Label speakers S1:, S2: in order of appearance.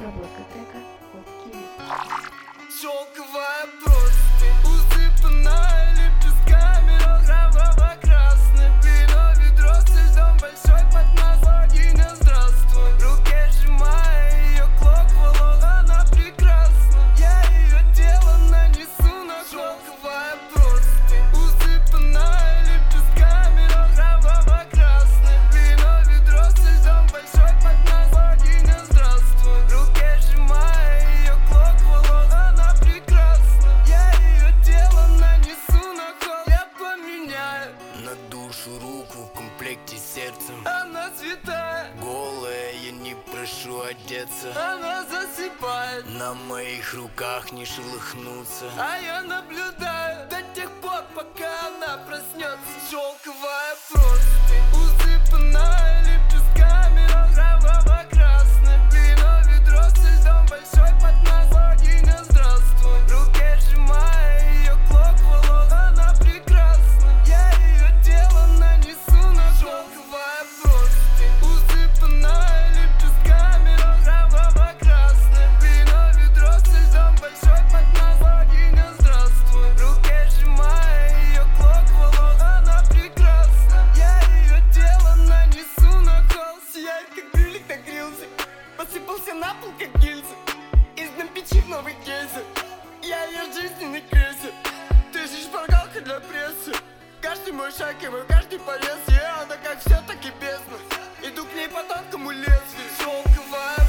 S1: яблоко, тега, киви.
S2: Шелковая простынь, усыпанная лепестками розово-красным. Вино, ведро со льдом, большой поднос, богиня, здравствуй. В руке сжимая ее клок волос, она прекрасна. Я ее тело нанесу на шелковая простынь, усыпанная лепестками розово-красным. Вино, ведро со льдом, большой поднос, богиня, здравствуй. В руке сжимая ее клок волос, она прекрасна. Я ее тело нанесу на холст. Я поменяю
S3: на душу руку в комплекте с сердцем.
S2: Она святая,
S3: Голая, я не прошу одеться.
S2: она засыпает,
S3: На моих руках не шелохнуться.
S2: а я наблюдаю до тех пор, пока она проснется. Шелковая простынь, усыпанная лепестками розово-красным. Вино, ведро со льдом, большой поднос, богиня, здравствуй. В руке сжимая ее клок волос, она прекрасна. Я ее тело нанесу на шелковая простынь, усыпанная лепестками розово-красным. Вино, ведро со льдом, большой поднос, богиня, здравствуй. В руке сжимая ее клок волос, она прекрасна. Я ее тело нанесу на холст. Сияет, как брюлик нагрелся, посыпался на пол, как гильза. Из дна печи в новый кейсы, я ее жизненный крейсер. Ты же шпаргалка для прессы. Каждый мой шаг и мой каждый порез. Я она как все, так и бездна. Иду к ней по тонкому лезвию. Шелковая